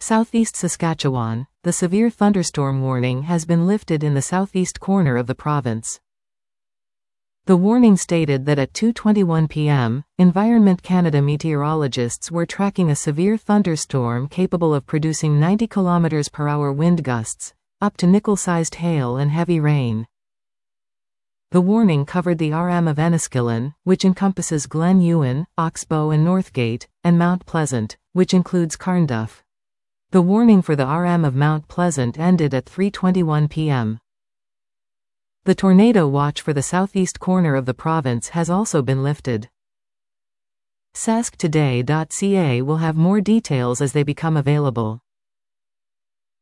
Southeast Saskatchewan, the severe thunderstorm warning has been lifted in the southeast corner of the province. The warning stated that at 2:21 p.m., Environment Canada meteorologists were tracking a severe thunderstorm capable of producing 90 km/h wind gusts, up to nickel-sized hail and heavy rain. The warning covered the RM of Enniskillen, which encompasses Glen Ewan, Oxbow and Northgate, and Mount Pleasant, which includes Carnduff. The warning for the RM of Mount Pleasant ended at 3:21 p.m. The tornado watch for the southeast corner of the province has also been lifted. sasktoday.ca will have more details as they become available.